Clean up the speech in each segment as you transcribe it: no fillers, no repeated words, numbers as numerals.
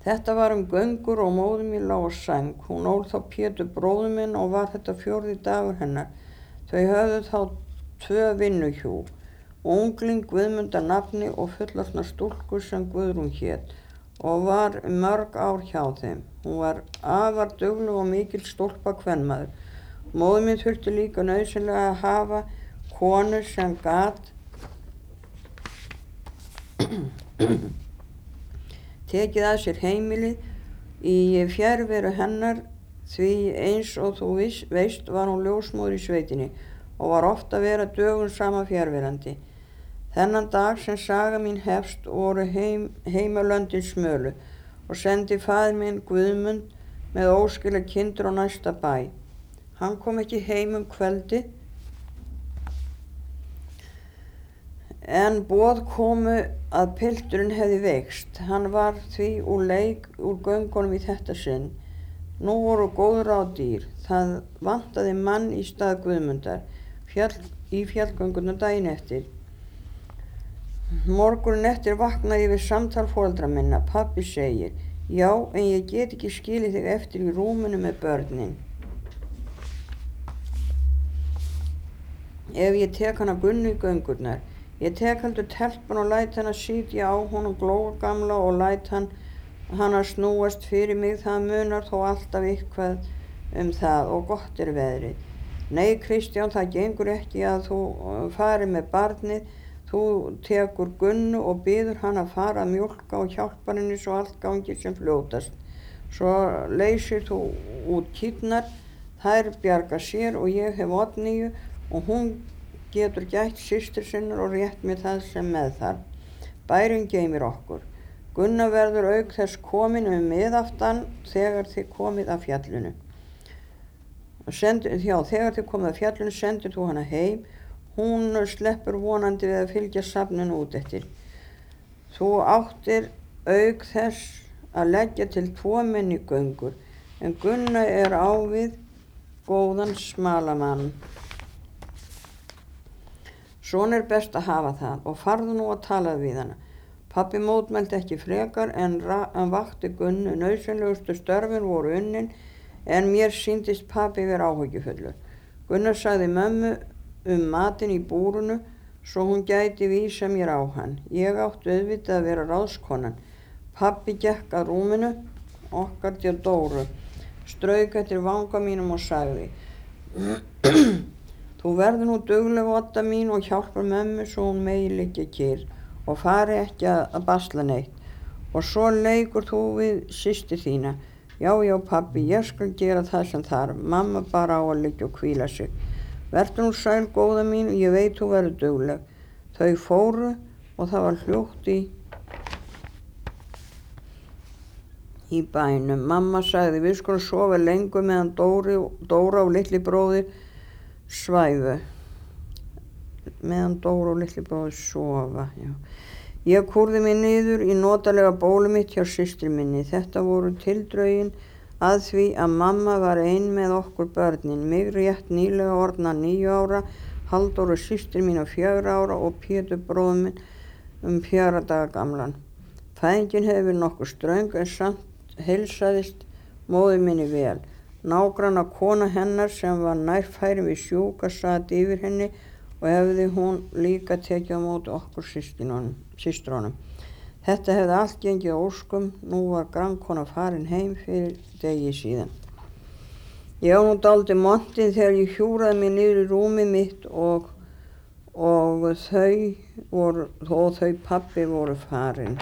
Þetta var göngur og móðir mín lá á sæng. Hún ól þá Pétur bróður minn og var þetta 4. dagur hennar. Þau höfðu þá 2 vinnuhjú, ungling Guðmund að nafni og fullorðna stúlku sem Guðrún hét og var mörg ár hjá þeim. Hún var afar dugleg og mikil stúlpa kvenmaður. Móðir mín þurfti líka nauðsynlega að hafa konu sem gat tekið að sér heimilið í fjarveru hennar, því eins og þú veist var hún ljósmóðir í sveitinni og var oft að vera dögum saman fjarverandi. Þennan dag sem saga mín hefst voru heimalöndin smölu og sendi faðir minn Guðmund með óskilja kindur á næsta bæ. Hann kom ekki heim kvöldi en boð komu að pilturinn hefði veikst. Hann var því úr leik úr göngunum í þetta sinn. Nú voru góð ráð dýr. Það vantaði mann í stað Guðmundar í fjallgöngunum daginn eftir. Morguninn eftir vaknaði ég við samtal foreldra minna. Pabbi segir: já, en ég get ekki skilið þig eftir í rúminu með börnin. Ef ég tek hana Gunnu í göngurnar. Ég tek heldur telpan og læt hana sitja á honum glógamla og læt hana snúast fyrir mig. Það munar þó alltaf eitthvað það og gott veðrið. Nei, Kristján, það gengur ekki að þú fari með barnið. Þú tekur Gunnu og biður hana að fara að mjólka og hjálpar henni svo allt gangi sem fljótast. Svo leysir þú út kýrnar, þær bjarga sér og ég hef Oddnýju og hún getur gætt systur sinnar og rétt með það sem með þarf. Bærinn geymir okkur. Gunna verður auk þess komin miðaftan þegar þið komið af fjallinu. Þegar þið komið af fjallinu sendir þú hana heim. Hún sleppur vonandi við að fylgja safninu út eftir. Þú áttir auk þess að leggja til 2 menn í göngur, en Gunna á við góðan smalamann. Svona best að hafa það og farðu nú að tala við hana. Pabbi mótmælti ekki frekar en vakti Gunnu. Nauðsynlegustu störfin voru unnin en mér sýndist pabbi vera áhyggjufullur. Gunnar sagði mömmu matinn í búrinu svo hún gæti vísa mér á hann. Ég átti auðvitað að vera ráðskonan. Pabbi gekk að rúminu okkar til Dóru, strauk eftir vanga mínum og sagði: þú verður nú dugleg, Odda mín, og hjálpar mömmu svo hún megi liggja kyrr og fari ekki að basla neitt. Og svo leikur þú við systir þína. Já, pabbi, ég skal gera það sem þarf. Mamma bara á að liggja og hvíla sig. Vertu nú sæl, góða mín, ég veit þú verður dugleg. Þau fóru og það var hljótt í bænum. Mamma sagði: við skulum sofa lengur meðan Dóra og litli bróðir svæfu. Meðan Dóra og litli bróðir sofa, já. Ég kúrði mig niður í notalega bólu mitt hjá systur minni. Þetta voru tildrögin að því að mamma var ein með okkur börnin. Mig rétt nýlega orðna 9 ára, Halldóru systir mín 4 ára og Pétur bróður minn 4 daga gamlan. Fæðingin hefur verið nokkuð ströng en samt heilsaðist móðir minni vel. Nágranna kona hennar sem var nærfærin við sjúka sat yfir henni og hefði hún líka tekið á móti okkur systrunum. Þetta hefði allt gengið óskum. Nú var grannkona farin heim fyrir degi síðan. Ég var nú dálítið montinn þegar ég hjúraði mig niður í rúmið mitt og þau pabbi voru farin.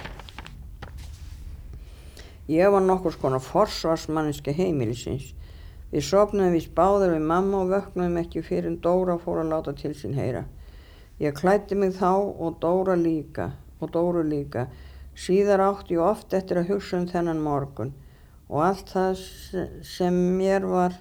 Ég var nokkurs konar forsvarsmanneskja heimilisins. Við sofnuðum víst báðar við mamma og vöknuðum ekki fyrr en Dóra fór að láta til sín heyra. Ég klæddi mig þá og Dóru líka. Síðar átti ég oft eftir að hugsa þennan morgun og allt það sem mér var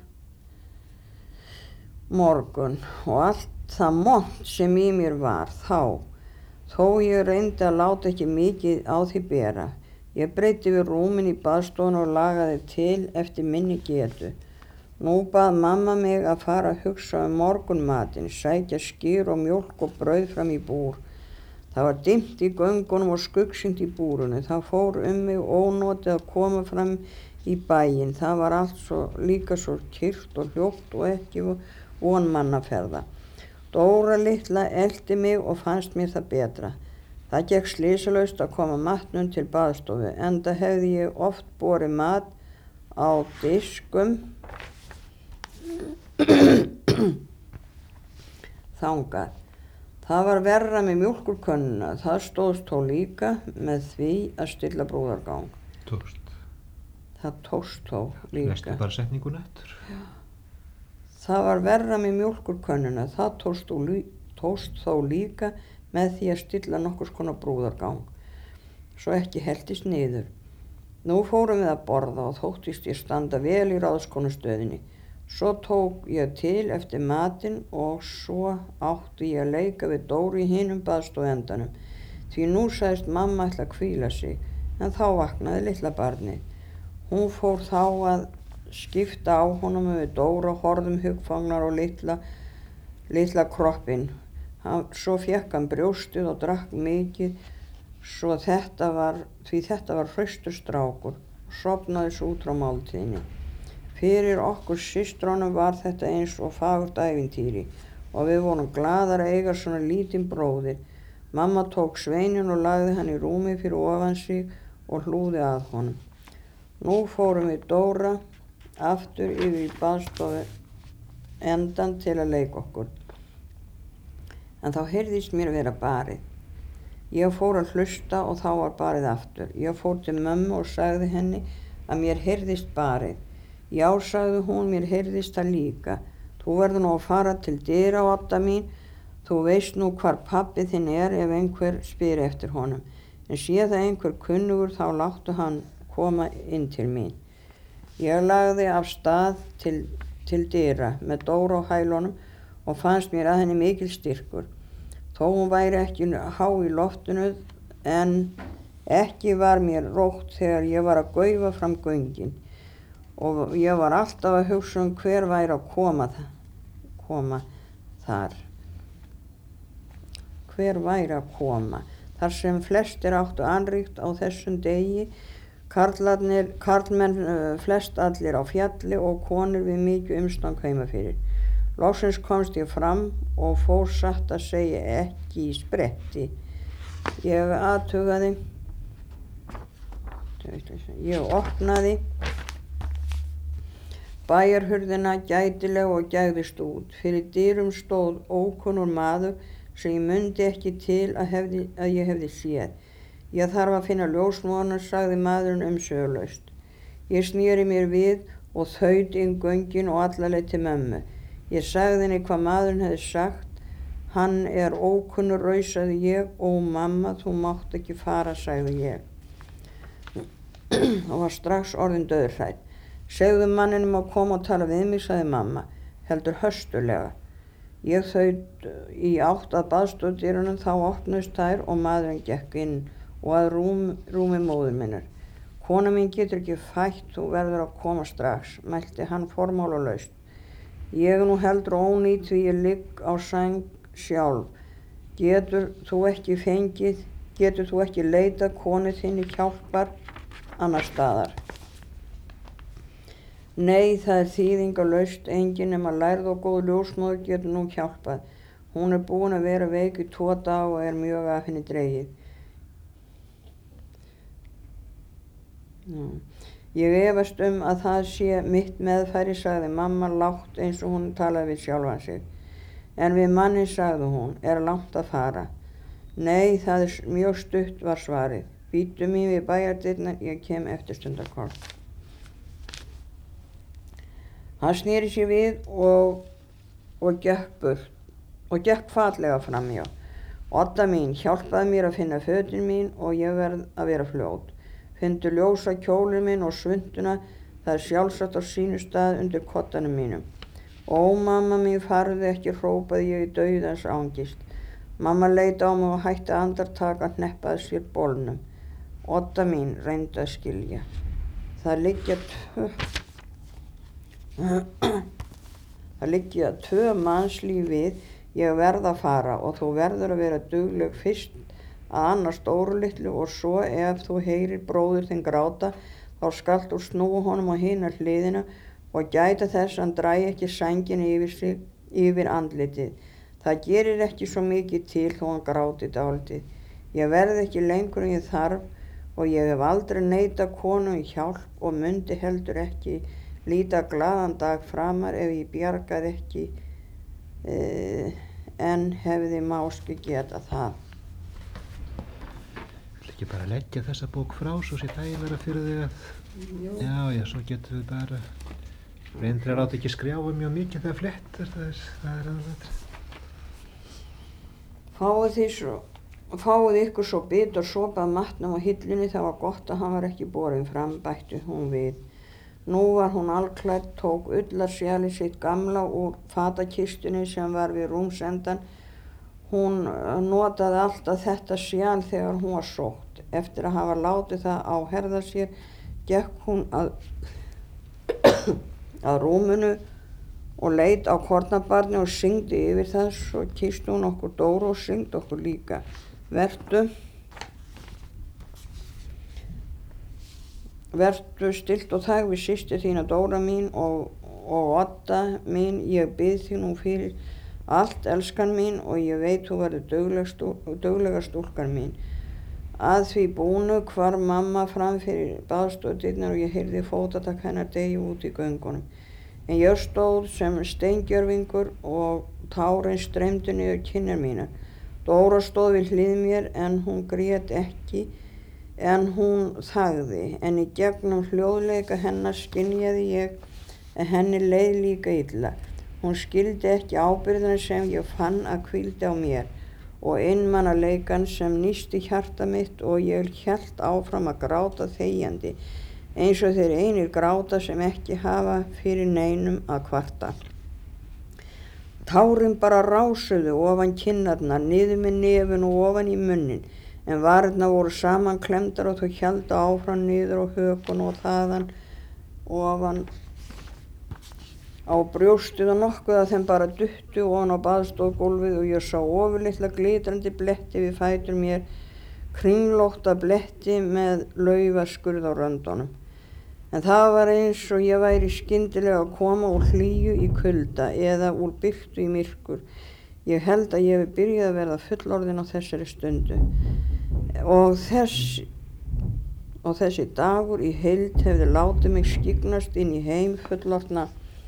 morgun og allt það mont sem í mér var þá. Þó ég reyndi að láta ekki mikið á því bera. Ég breyti við rúmin í baðstofuna og lagaði til eftir minni getu. Nú bað mamma mig að fara að hugsa morgunmatinn, sækja skyr og mjólk og brauð fram í búr. Það var dimmt í göngunum og skuggsýnt í búrinu. Það fór mig ónotið að koma fram í bæinn. Það var allt líka svo kyrrt og hljótt og ekki von mannaferða. Dóra litla elti mig og fannst mér það betra. Það gekk slysalaust að koma matnum til baðstofu, enda hefði ég oft borið mat á diskum þangað. Það var verra með mjólkurkönnuna. Það stóðst þó líka með því að stilla brúðargang. Tókst. Það tókst þó líka. Lestu bara setningun eftir. Já. Það var verra með mjólkurkönnuna. Það tókst þó líka með því að stilla nokkurs konar brúðargang, svo ekki heltist niður. Nú fórum við að borða og þóttist ég standa vel í ráðskonustöðinni. Svo tók ég til eftir matinn og svo átti ég að leika við Dóru í hinum baðstofuendanum. Því nú sagðist mamma ætla að hvíla sig, en þá vaknaði litla barnið. Hún fór þá að skipta á honum við Dóra, horfðum hugfangnar á litla kroppinn. Svo fékk hann brjóstið og drakk mikið, því þetta var hraustur strákur, og sofnaði svo út frá máltíðinni. Fyrir okkur systrónum var þetta eins og fagurt ævintýri og við vorum glaðar að eiga svona lítinn bróðir. Mamma tók Sveininn og lagði hann í rúmi fyrir ofan sig og hlúði að honum. Nú fórum við Dóra aftur yfir í baðstofu endan til að leika okkur. En þá heyrðist mér vera barið. Ég fór að hlusta og þá var barið aftur. Ég fór til mömmu og sagði henni að mér heyrðist barið. Já, sagði hún, mér heyrðist það líka. Þú verður nú að fara til dyra, Odda mín. Þú veist nú hvar pabbi þinn ef einhver spyr eftir honum. En sé það einhver kunnugur þá láttu hann koma inn til mín. Ég lagði af stað til dyra með Dóru á hælunum og fannst mér að henni mikil styrkur. Þó hún væri ekki há í loftinu, en ekki var mér rótt þegar ég var að gaufa fram göngin. Og ég var alltaf að hugsa hver væri að koma þar. Hver væri að koma. Þar sem flestir áttu annríkt á þessum degi, karlmenn flest allir á fjalli og konur við mikið umstang heima fyrir. Loksins komst ég fram og fór satt að segja ekki í spretti. Ég opnaði bæjarhurðina gætilega og gægðist út. Fyrir dyrum stóð ókunnur maður sem ég mundi ekki til að ég hefði séð. Ég þarf að finna ljósmóðurna, sagði maðurinn umsvifalaust. Ég sneri mér við og þaut inn göngin og alla leið til mömmu. Ég sagði henni hvað maðurinn hefði sagt. Hann er ókunnur, rausaði ég. Ó mamma, þú mátt ekki fara, sagði ég. Og var strax orðin dauðhrædd. Segðu manninum að koma og tala við mig, sagði mamma, heldur höstulega. Ég þaut í átt að baðstofudyrunum, þá opnuðust þær og maðurinn gekk inn og að rúmi móður minnar. Kona mín getur ekki fætt, þú verður að koma strax, mælti hann formálalaust. Ég nú heldur ónýt því ég ligg á sæng sjálf. Getur þú ekki leitað konu þinni hjálpar annar staðar? Nei, það er þýðingarlaust, enginn nema lærð og góð ljósmóðir getur nú hjálpað. Hún er búin að vera veik í 2 daga og er mjög af henni dregið. Ég efast að það sé mitt meðfæri, sagði mamma lágt eins og hún talaði við sjálfan sig. En við manninn, sagði hún, er langt að fara. Nei, það er mjög stutt, var svarið. Bíddu mín við bæjardyrnar, ég kem eftir stundarkorn. Hann sneri sér við og gekk fallega framhjá. Odda mín, hjálpaði mér að finna fötin mín og ég verð að vera fljót. Finndu ljósa kjólinn minn og svunduna, það er sjálfsagt á sínu stað undir koddanum mínum. Ó mamma mín, farðu ekki, hrópaði ég í dauðans angist. Mamma leit á mig og hætti andartak að hneppaði sér bolnum. Odda mín, reyndi að skilja. Það liggja 2 mannslíf við, ég verð að fara og þú verður að vera dugleg fyrst að annars Dóru litlu, og svo ef þú heyrir bróður þinn gráta, þá skalt þú snúa honum á hina hliðina og gæta þess að hann dragi ekki sængina yfir andlitið. Það gerir ekki svo mikið til þó hann gráti dálítið. Ég verð ekki lengur en ég þarf og ég hef aldrei neitað konu um hjálp og mundi heldur ekki líta glaðan dag framar ef ég bjargaði ekki en hefði máski geta það. Vil ekki bara leggja þessa bók frá svo sé þægilega fyrir þig að... Já, svo getum við bara... Reyndir að láta ekki skrjáfa mjög mikið þegar flettir, það er aðalatrið. Fáið ykkur svo bit og sopa af matnum á hillunni, það var gott að hann var ekki borinn fram, bætti hún við. Nú var hún alklædd, tók ullarsjalið sitt gamla úr fatakistunni sem var við rúmsendan. Hún notaði alltaf þetta sjal þegar hún var sótt. Eftir að hafa látið það á herða sér, gekk hún að rúminu og leit á kornabarni og syngdi yfir það, svo kyssti hún okkur Dóru og syngdi okkur líka. Vertu stillt og þæg við systir þína Dóra mín og Odda mín, ég bið þig nú fyrir allt, elskan mín, og ég veit þú verður duglega stúlkan mín. Að því búnu hvarf mamma fram fyrir baðstofudyrnar og ég heyrði fótatak hennar deyja út í göngunum. En ég stóð sem steingjörvingur og tárin streymdu niður kinnar mínar. Dóra stóð við hlið mér en hún grét ekki, en hún þagði, en í gegnum hljóðleika hennar skynjaði ég að henni leið líka illa. Hún skildi ekki ábyrgðina sem ég fann að hvíldi á mér og einmanaleikann sem nísti hjarta mitt, og ég hélt áfram að gráta þegjandi, eins og þeir einir gráta sem ekki hafa fyrir neinum að kvarta. Tárin bara rásuðu ofan kinnarnar, niður með nefin og ofan í munnin, en varirnar voru samanklemmdar og þau héldu áfram niður á hökun og þaðan ofan á brjóstið, og nokkuð að þeim bara duttu ofan á baðstofugólfið og ég sá ofurlitla glitrandi bletti við fætur mér, kringlótta bletti með laufaskurð á röndunum. En það var eins og ég væri skyndilega að koma úr hlýju í kulda eða úr birtu í myrkur. Ég held að ég hef byrjað að verða fullorðin á þessari stundu. Og þessi dagur í heild hefði látið mig skyggnast inn í heim fullorðna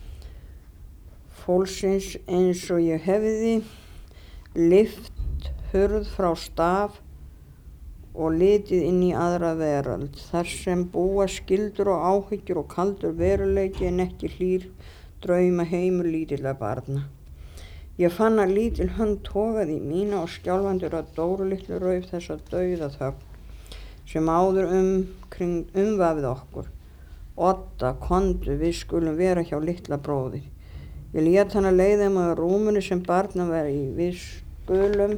fólksins, eins og ég hefði lyft hurð frá staf og litið inn í aðra veröld, þar sem búa skyldur og áhyggjur og kaldur veruleiki en ekki hlýr drauma heimur lítilla barna. Ég fann að lítil hönd togaði í mína og skjálfandi rödd Dóru litlu rauf þessa dauðaþögn sem áður umvafið okkur. Odda, komdu, við skulum vera hjá litla bróðir. Ég lét hana leiða mig á rúminu sem barna var í. Við skulum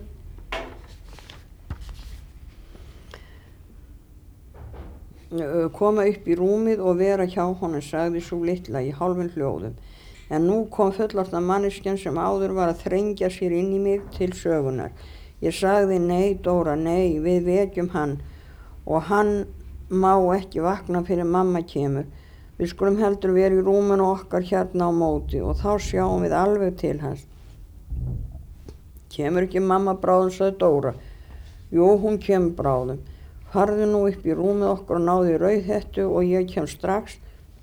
koma upp í rúmið og vera hjá honum, sagði sú litla í hálfum hljóðum. En nú kom fullorðna manneskjan sem áður var að þrengja sér inn í mig til sögunar. Ég sagði, nei Dóra, nei, við vekjum hann og hann má ekki vakna fyrir mamma kemur. Við skulum heldur vera í rúminu okkar hérna á móti og þá sjáum við alveg til hans. Kemur ekki mamma bráðum, sagði Dóra. Jú, hún kemur bráðum. Farðu nú upp í rúmið okkar og náðu í rauðhettu og ég kem strax.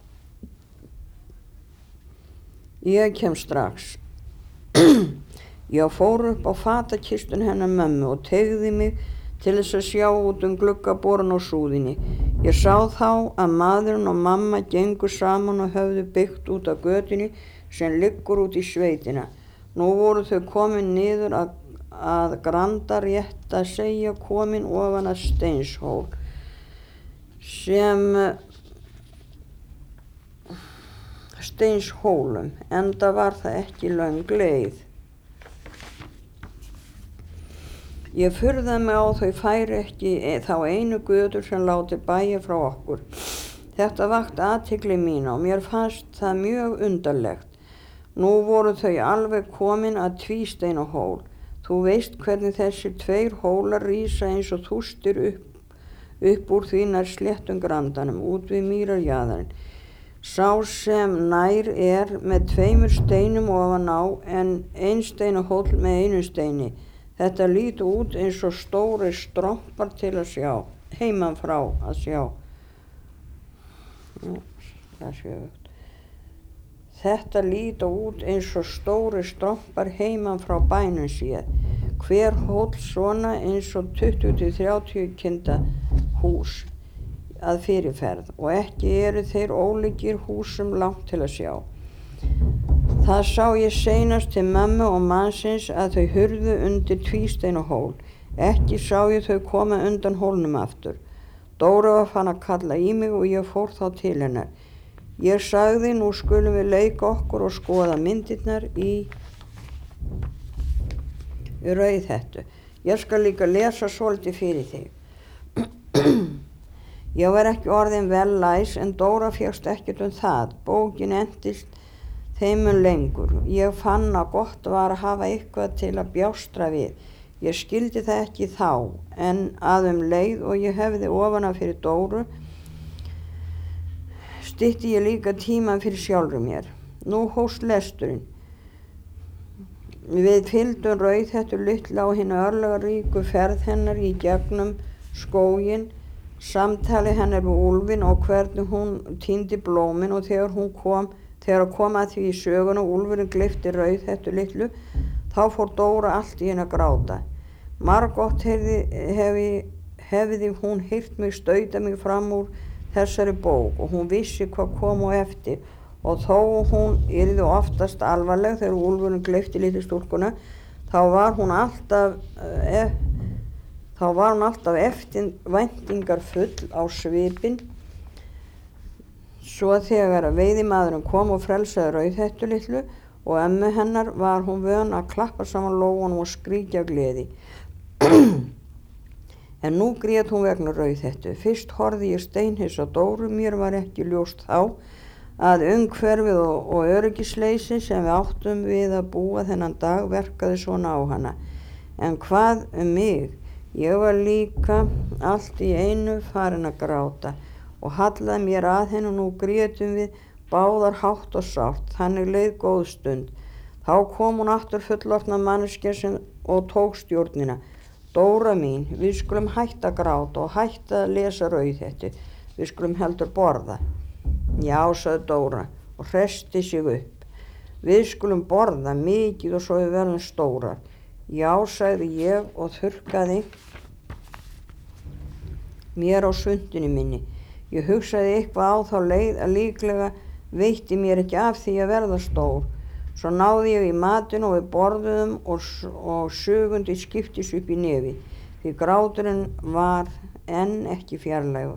Ég fór upp á fatakistun hennar mömmu og teygði mig til þess að sjá út gluggaborun á súðinni. Ég sá þá að maðurinn og mamma gengu saman og höfðu byggt út af götunni sem liggur út í sveitina. Nú voru þau komin niður að Granda, rétt að segja komin ofan að Steinshól, Steinshólum, enda var það ekki löng leið. Ég furðaði mig á þau færi ekki þá einu götur sem lá til bæja frá okkur. Þetta vakti athygli mína og mér fannst það mjög undarlegt. Nú voru þau alveg komin að Tvísteinahól. Þú Þú veist hvernig þessir 2 hólar rísa eins og þústir upp úr því nær sléttum grandanum, út við mýrarjaðarinn. Sá sem nær með 2 steinum ofan á en 1 steinahóll með 1 steini. Þetta lítur út eins og stórir strompar til að sjá, heiman frá að sjá. Þetta lítur út eins og stórir strompar heiman frá bænum séð. Hver hóll svona eins og 20-30 kinda hús að fyrirferð og ekki eru þeir ólíkir húsum langt til að sjá. Það sá ég seinast til mömmu og mannsins að þau hurfu undir tvísteinahól. Ekki sá ég þau koma undan hólnum aftur. Dóra var farin að kalla í mig og ég fór þá til hennar. Ég sagði, nú skulum við leika okkur og skoða myndirnar í Rauðhettu. Ég skal líka lesa svolítið fyrir þig. Ég var ekki orðin vel læs en Dóra fékkst ekkert það. Bókin entist þeim mun lengur. Ég fann að gott var að hafa eitthvað til að bjástra við. Ég skildi það ekki þá en að leið og ég hefði ofan af fyrir Dóru stytti ég líka tíman fyrir sjálfur mér. Nú hófst lesturinn. Við fylgdum Rauðhettu litla á hina örlagaríku ferð hennar í gegnum skóginn, samtali hennar við úlfinn og hvernig hún týndi blómin og þegar kom að því í söguna og úlfurinn gleypti Rauðhettu litlu, þá fór Dóra allt í henni að gráta. Margoft hefði hún heyrt mig stauta mig fram úr þessari bók og hún vissi hvað kom á eftir og þó hún yrði oftast alvarleg þegar úlfurinn gleypti litlu stúlkuna, þá var hún alltaf eftirvæntingar full á svipinn. Svo þegar veiðimaðurinn kom og frelsaði Rauðhettu litlu og ömmu hennar var hún vön að klappa saman lófunum og skríkja af gleði. En nú grét hún vegna Rauðhettu. Fyrst horfði ég steinhissa á Dóru, mér var ekki ljóst þá að umhverfið og öryggisleysi sem við áttum við að búa þennan dag verkaði svona á hana. En hvað mig? Ég var líka allt í einu farin að gráta og hallaði mér að henni og nú grétum við báðar hátt og sárt. Þannig leið góð stund. Þá kom hún aftur fullorðna manneskja og tók stjórnina. Dóra mín, við skulum hætta að gráta og hætta að lesa Rauðhettu. Við skulum heldur borða. Já, sagði Dóra og hressti sig upp. Við skulum borða mikið og svo við verðum stórar. Já, sagði ég og þurrkaði mér á svundinni minni. Ég hugsaði eitthvað á þá leið að líklega veitti mér ekki af því að verða stór. Svo náði ég í matinn og við borðuðum og sögundi skiptis upp í nefi, því gráturinn var enn ekki fjarlægur.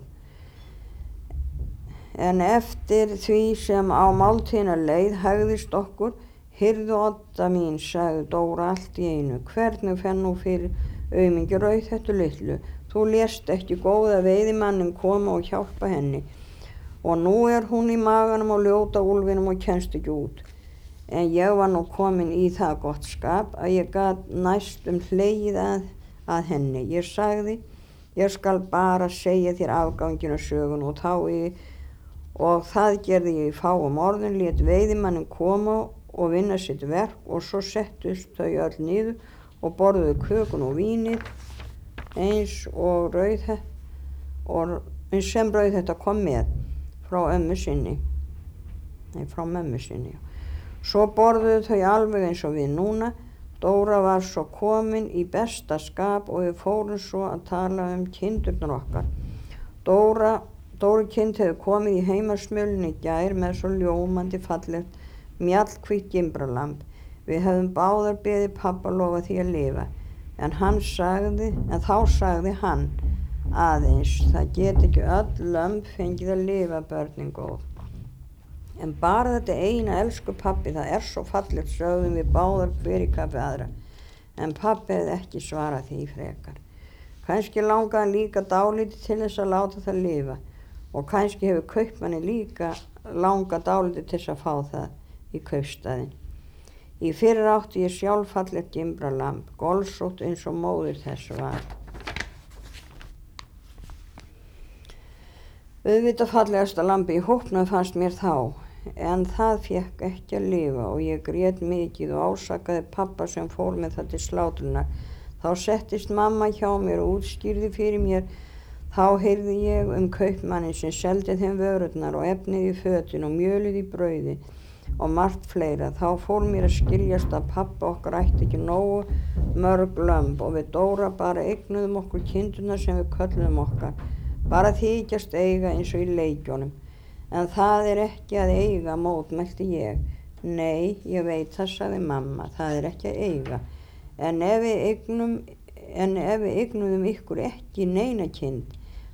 En eftir því sem á máltíðina leið hægðist okkur, heyrðu Odda mín, sagði Dóra allt í einu, hvernig fer nú fyrir aumingi Rauðhettu litlu? Þú lést ekki góða veiðimanninn koma og hjálpa henni og nú hún í maganum og ljóta úlfinum og kemst ekki út. En ég var nú komin í það gott skap að ég gat næstum hlegið að henni. Ég sagði, ég skal bara segja þér afganginn af sögun og það gerði ég í fáum orðum, lét veiðimanninn koma og vinna sitt verk og svo settust þau öll niður og borðuðu kökun og vínið eins sem Rauðhetta kom með frá mömmu sinni. Svo borðuðu þau alveg eins og við núna. Dóra var svo komin í besta skap og við fórum svo að tala kindurnar okkar. Dóri kind hefði komið í heimasmjölunni í gær með svo ljómandi fallegt mjallhvítt gimbralamb. Við hefðum báðar beðið pabba lofa því að lifa. En þá sagði hann aðeins, það get ekki öll lömb fengið að lifa, börnin góð. En bara þetta eina, elsku pabbi, það svo fallegt, sögðum við báðar hver í kafi aðra. En pabbi hefði ekki svarað því frekar. Kannski langaði hann líka dálítið til þess að láta það lifa og kannski hefur kaupmanni líka langað dálítið til þess að fá það í kaupstaðinn. Í fyrra átti ég sjálf fallegt gimbralamb, golsótt eins og móðir þess var. Auðvitað fallegasta lambi í hópnum fannst mér þá, en það fékk ekki að lifa og ég grét mikið og ásakaði pabba sem fór með það til slátrunar. Þá settist mamma hjá mér og útskýrði fyrir mér. Þá heyrði ég kaupmanninn sem seldi þeim vörurnar og efnið í fötin og mjölið í brauði og margt fleira. Þá fór mér að skiljast að pabba okkar ætti ekki nógu mörg lömb og við Dóra bara eignuðum okkur kindurnar sem við kölluðum okkar. Bara þykjast eiga eins og í leikjónum. En það ekki að eiga, mótmælti ég. Nei, ég veit það, sagði mamma, það ekki að eiga. En ef við eignuðum ykkur ekki neina kind,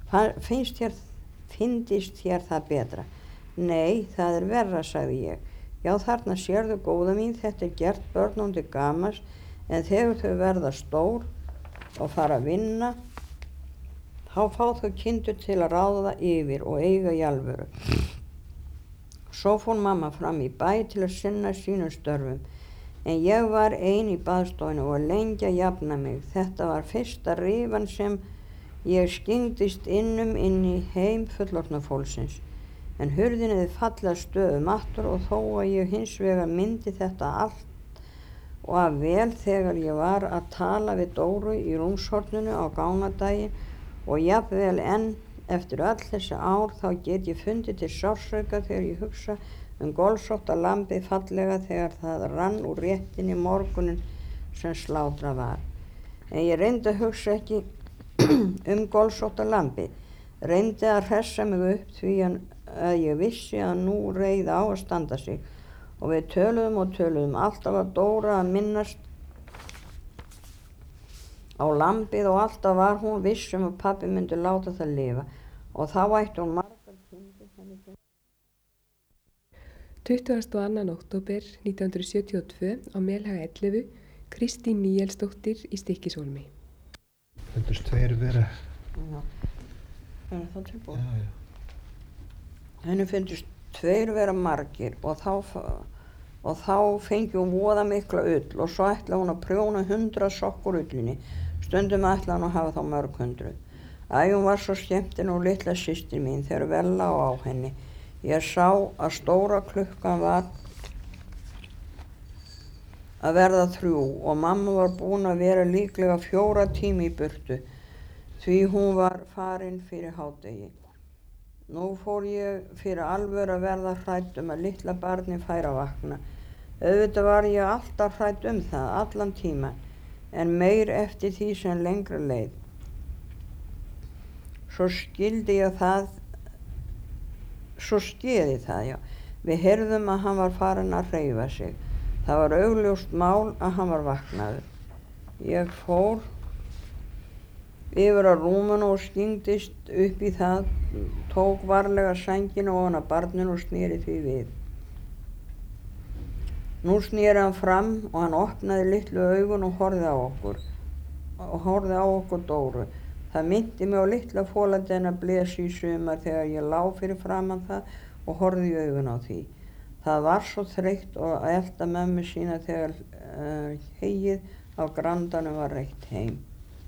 fyndist þér það betra? Nei, það verra, sagði ég. Já, þarna sérðu góða mín, þetta gert börnum til gamans, en þegar þau verða stór og fara að vinna, þá fá þau kindur til að ráða yfir og eiga í alvöru. Svo fór mamma fram í bæ til að sinna sínum störfum, en ég var ein í baðstofinu og lengi að jafna mig. Þetta var fyrsta rifan sem ég skyngdist inn í heim fullorðna fólksins, en hurðin hefði fallið stöðum aftur og þó að ég hins vegar myndi þetta allt og að vel þegar ég var að tala við Dóru í rúmshorninu á gánadaginn og jafnvel enn eftir öll þessi ár þá get ég fundið til sársauka þegar ég hugsa golsótta lambið fallega þegar það rann úr réttinni morgunin sem slátrað var. En ég reyndi að hugsa ekki golsótta lambið, reyndi að hressa mig upp því að ég vissi að nú reið á að standa sig og við töluðum alltaf að Dóra að minnast á lambið og alltaf var hún viss að pabbi myndi láta það lifa og þá ætti hún margar kindur. 22. október 1972 á Melhaga 11, Kristín Níelsdóttir í Stykkishólmi. Fundust tveir vera. Já, það þá tilbúið. Já. Henni fundust tveir vera margir og þá fengi hún voða mikla ull og svo ætlaði hún að prjóna 100 sokkur ullinni. Stundum ætlaði hún að hafa þá mörg 100. Hún var svo skemmtin og litla systir mín þegar vel lá á henni. Ég sá að stóra klukkan var að verða 3 og mamma var búin að vera líklega 4 tíma í burtu því hún var farin fyrir hádegi. Nú fór ég fyrir alvöru að verða hrædd að litla barnið færi að vakna. Auðvitað var ég alltaf hrædd það allan tíma, en meir eftir því sem lengra leið. Svo skildi það, já. Við heyrðum að hann var farinn að hreyfa sig. Það var augljóst mál að hann var vaknaður. Ég fór yfir á rúminu og skyngdist upp í það, tók varlega sængina ofan af barninu og sneri því við. Nú sneri hann fram og hann opnaði litlu augun og horfði á okkur Dóru. Það minnti mig á litla fóladena blesi í sumar þegar ég lá fyrir framan það og horfði í augun á því. Það var svo þreytt að elta mömmu sína þegar heyið á grandanum var reitt heim.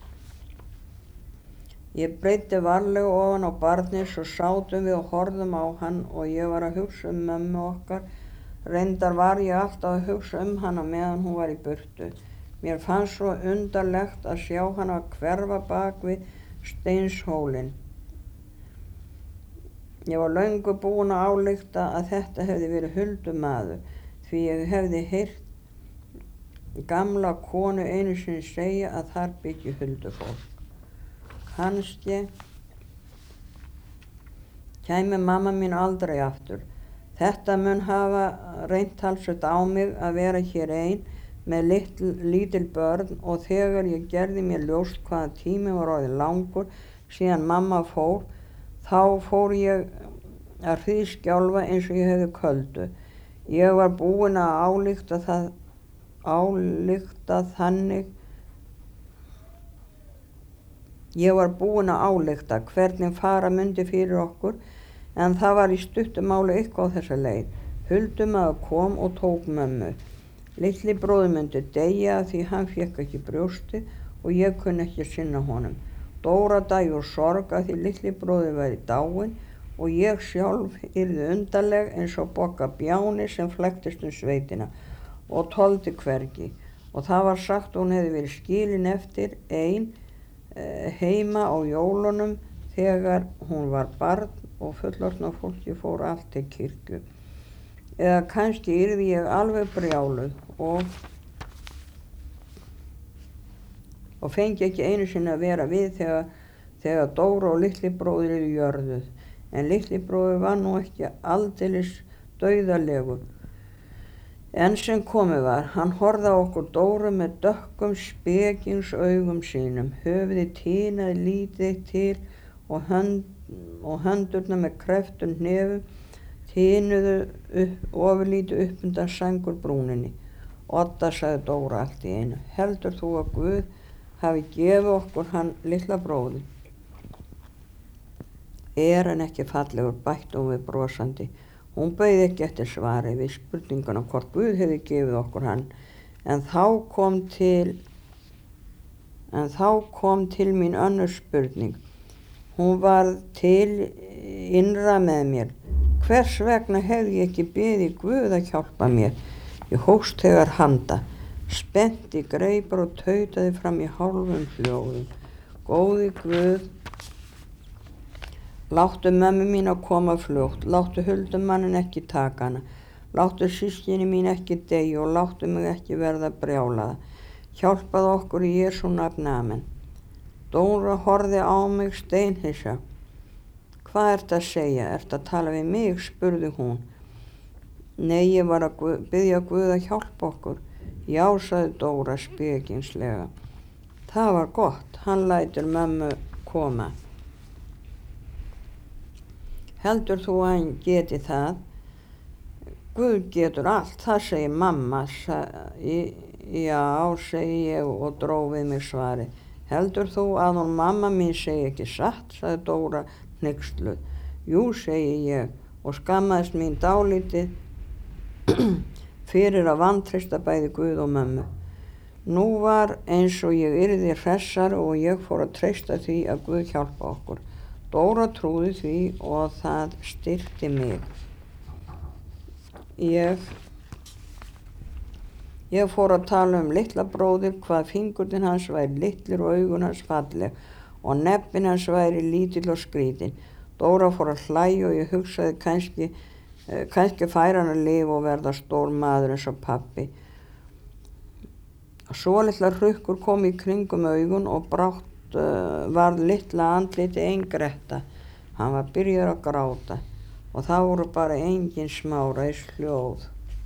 Ég breiddi varlega ofan á barnið, svo sátum við og horfðum á hann og ég var að hugsa mömmu okkar. Reyndar var ég alltaf að hugsa hana meðan hún var í burtu. Mér fannst svo undarlegt að sjá hana hverfa bak við steinshólinn. Ég var löngu búin að álykta að þetta hefði verið huldumaður, því ég hefði heyrt gamla konu einu sinni segja að þar byggi huldufólk. Kannski kæmi mamma mín aldrei aftur. Þetta mun hafa reynt talsvert á mig að vera hér ein með lítil börn og þegar ég gerði mér ljóst hvaða tími var orðinn langur síðan mamma fór, þá fór ég að hríðskjálfa eins og ég hefði köldu. Ég var búin að álykta hvernig fara myndi fyrir okkur, en það var í stuttu máli eitthvað á þessa leið. Huldumaður kom og tók mömmu. Litli bróðir myndi deyja því hann fékk ekki brjóstið og ég kunni ekki að sinna honum. Dóra dæi úr sorg að því litli bróðir væri dáinn og ég sjálf yrði undarleg eins og Bogga bjáni sem flæktist sveitina og toldi hvergi. Og það var sagt að hún hefði verið skilin eftir ein heima á jólunum þegar hún var barn og fullorðna fólki fór allt til kirkju. Eða kannski yrði ég alveg brjáluð og fengi ekki einu sinni að vera við þegar Dóra og litli bróðir eru jörðuð. En litli bróðir var nú ekki aldeilis dauðalegur. En sem komið var, hann horfði á okkur Dóru með dökkum spekingsaugum sínum, höfuðið tínaði lítið til og höndurnar með krepptum hnefum tínuðu ofurlítið upp undan sængurbrúninni. Odda, sagði Dóra allt í einu, heldur þú að Guð hafi gefið okkur hann litla bróðir? Er hann ekki fallegur, bætti hún við brosandi. Hún beið ekki eftir svari við spurninguna hvort Guð hefði gefið okkur hann, en þá kom til mín önnur spurning. Hún varð til innra með mér. Hvers vegna hefði ég ekki beðið Guð að hjálpa mér? Ég hófst þegar handa, spennti greipar og tautaði fram í hálfum hljóðum. Góði Guð, láttu mömmu mín að koma fljótt, láttu huldumanninn ekki taka hana, láttu systkini mín ekki deyja og láttu mig ekki verða brjálaða. Hjálpaðu okkur í Jesú nafni, amen. Dóra horfði á mig steinhissa. Hvað ertu að segja? Ertu að tala við mig? Spurði hún. Nei, ég var að biðja Guð að hjálpa okkur. Já, sagði Dóra spekingslega. Það var gott, hann lætur mömmu koma. Heldur þú að hann geti það? Guð getur allt, það segir mamma. Já, segi ég og dró við mig svarið. Heldur þú að hún mamma mín segi ekki satt, sagði Dóra hneyksluð. Jú, segi ég og skammaðist mín dálítið fyrir að vantreysta bæði Guð og mömmu. Nú var eins og ég yrði hressar og ég fór að treysta því að Guð hjálpa okkur. Dóra trúði því og það styrkti mig. Ég fór að tala litla bróðir, hvað fingurinn hans væri litlir og augun hans falleg og nebbin hans væri lítill og skrýtinn. Dóra fór að hlæja og ég hugsaði kannski færi hann að lifa og verða stór maður eins og pabbi. Svolitlar hrukkur kom í kringum augun og brátt varð litla andliti eingretta. Hann var byrjaður að gráta og það voru bara engin smáræðis hljóð.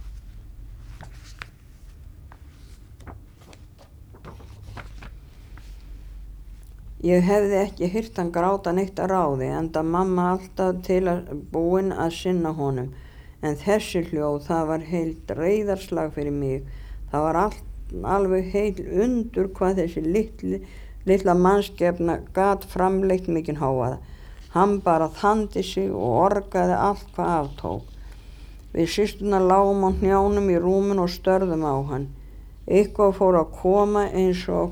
Ég hefði ekki heyrt hann gráta neitt að ráði, enda mamma alltaf búin að sinna honum. En þessi hljóð, það var heilt reiðarslag fyrir mig. Það var alveg heil undur hvað þessi litla mannskepna gat framleitt mikinn hávaða. Hann bara þandi sig og orgaði allt hvað aftók. Við systurnar lágum á hnjánum í rúminu og störðum á hann. Eitthvað fór að koma eins og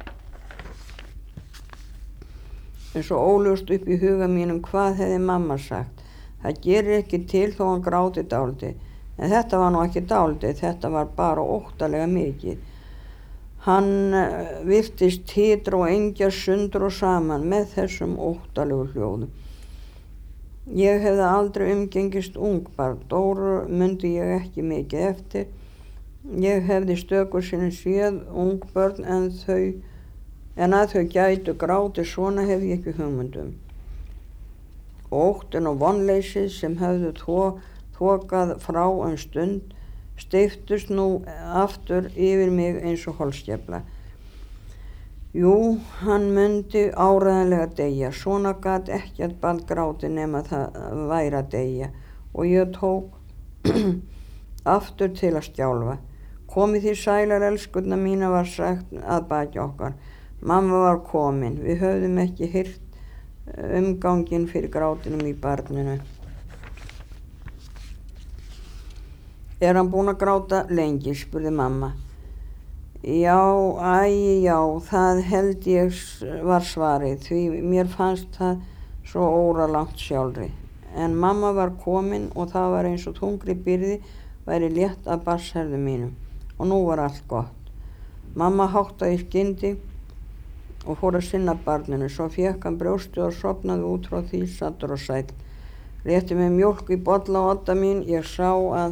óljóst upp í huga mínum hvað hefði mamma sagt. Það gerir ekki til þó hann gráti dálítið. En þetta var nú ekki dálítið, þetta var bara óttalega mikið. Hann virtist titra og engja sundur og saman með þessum óttalegu hljóðum. Ég hefði aldrei umgengist ungbarn, Dóru mundi ég ekki mikið eftir. Ég hefði stöku sinnum séð ungbörn en að þau gætu gráti svona hef ég ekki hugmyndum. Óttin og vonleysið sem hefðu þokað frá stund steyptust nú aftur yfir mig eins og holskefla. Jú, hann mundi áreiðanlega deyja, svona gat ekkert barn gráti nema það væri að deyja og ég tók aftur til að stjálfa. Komið þið sælar elskurna mína var sagt að baki okkar. Mamma var komin, við höfðum ekki heyrt umganginn fyrir grátinum í barninu. Er hann búinn að gráta lengi, spurði mamma. Já, já, það held ég var svarið, því mér fannst það svo óralangt sjálfri. En mamma var komin og það var eins og þungri byrði væri létt af barnsherðum mínum og nú var allt gott. Mamma háttaði í skyndi og fór að sinna barninu, svo fékk hann brjóstið og sofnaði út frá því saddur og sæll. Rétti mig mjólk í bolla og Odda mín, ég sá að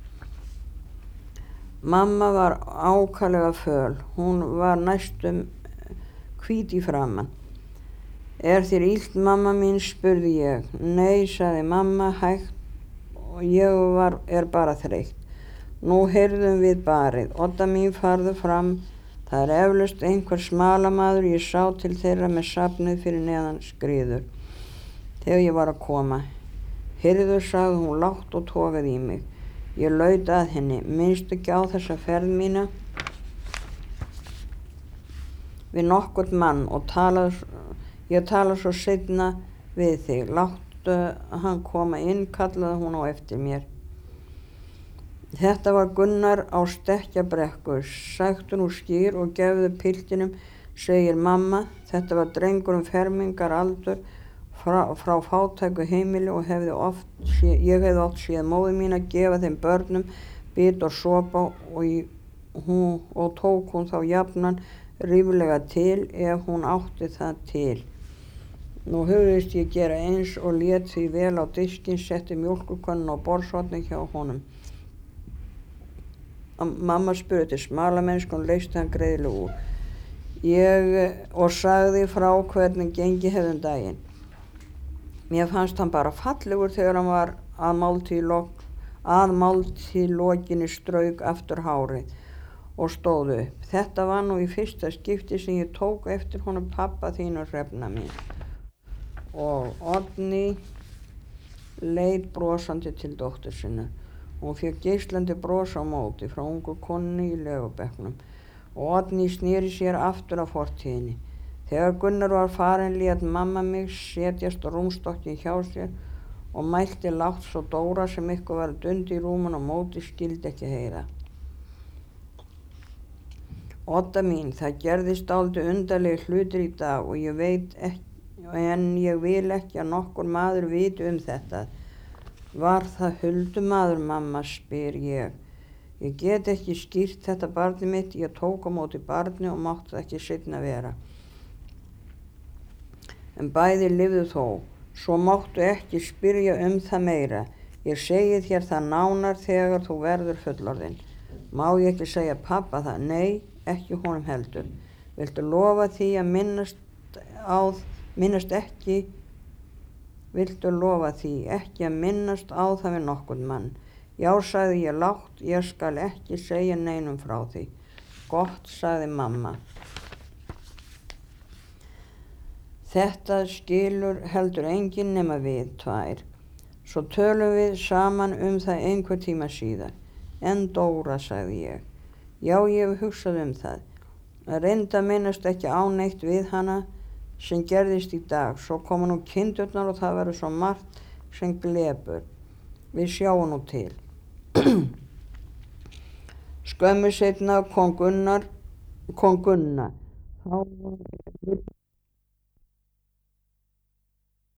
mamma var ákaflega föl, hún var næstum hvít í framan. Er þér illt, mamma mín, spurði ég. Nei, sagði mamma hægt og ég er bara þreytt. Nú heyrðum við barið. Odda mín, farðu fram, það er eflaust einhver smalamaður, ég sá til þeirra með safnið fyrir neðan skriður þegar ég var að koma. Heyrðu, sagði hún lágt og togaði í mig. Ég laut að henni, minnstu ekki á þessa ferð mína við nokkurn mann og ég tala svo seinna við þig. Láttu hann koma inn, kallaði hún á eftir mér. Þetta var Gunnar á Stekkjabrekku, sæktu nú skýr og gefðu piltinum, segir mamma. Þetta var drengur fermingar aldur frá fátæku heimili og ég hefði oft séð móður mín að gefa þeim börnum bit og sopa og tók hún þá jafnan ríflega til ef hún átti það til. Nú hugðist ég gera eins og lét því vel á diskinn, setti mjólkurkönnuna á borðshornið hjá honum. Mamma spurði til smalamennsku og leysti hann greiðlega úr. Og sagði frá hvernig gengi hefðum daginn. Mér fannst hann bara fallegur þegar hann var að máltíð lokinni strauk aftur hárið og stóð upp. Þetta var nú í fyrsta skipti sem ég tók eftir honum pabba þín og Hrefna mín. Og Oddný leit brosandi til dóttur sinnar. Hún fékk geislandi bros á móti frá ungu konunni í legubekknum og Oddný sneri sér aftur á fortíðinni. Þegar Gunnar var farinn lét mamma mig setjast á rúmstokkinn hjá sér og mælti lágt svo Dóra sem eitthvað var að dundi í rúmun á móti skildi ekki heyra. Odda mín, það gerðist dálítið undarlegir hlutir í dag og ég vil ekki að nokkur maður viti þetta. Var það huldumaður, mamma, spyr ég. Ég get ekki skýrt þetta barnið mitt, ég tók á móti barni og mátti það ekki seinna vera. En bæði lifðu þó, svo máttu ekki spyrja það meira. Ég segi þér það nánar þegar þú verður fullorðinn. Má ég ekki segja pabba það? Nei, ekki honum heldur. Viltu lofa því að ekki að minnast á það við nokkurn mann? Já, sagði ég lágt, ég skal ekki segja neinum frá því. Gott, sagði mamma. Þetta skilur heldur enginn nema við tvær. Svo tölum við saman það einhver tíma síðar. En Dóra, sagði ég. Já, ég hef hugsað það. Reynda minnast ekki á neitt við hana sem gerðist í dag. Svo koma nú kindurnar og það verður svo margt sem glepur. Við sjáum nú til. Skömmu seinna kom Gunnar. Þá var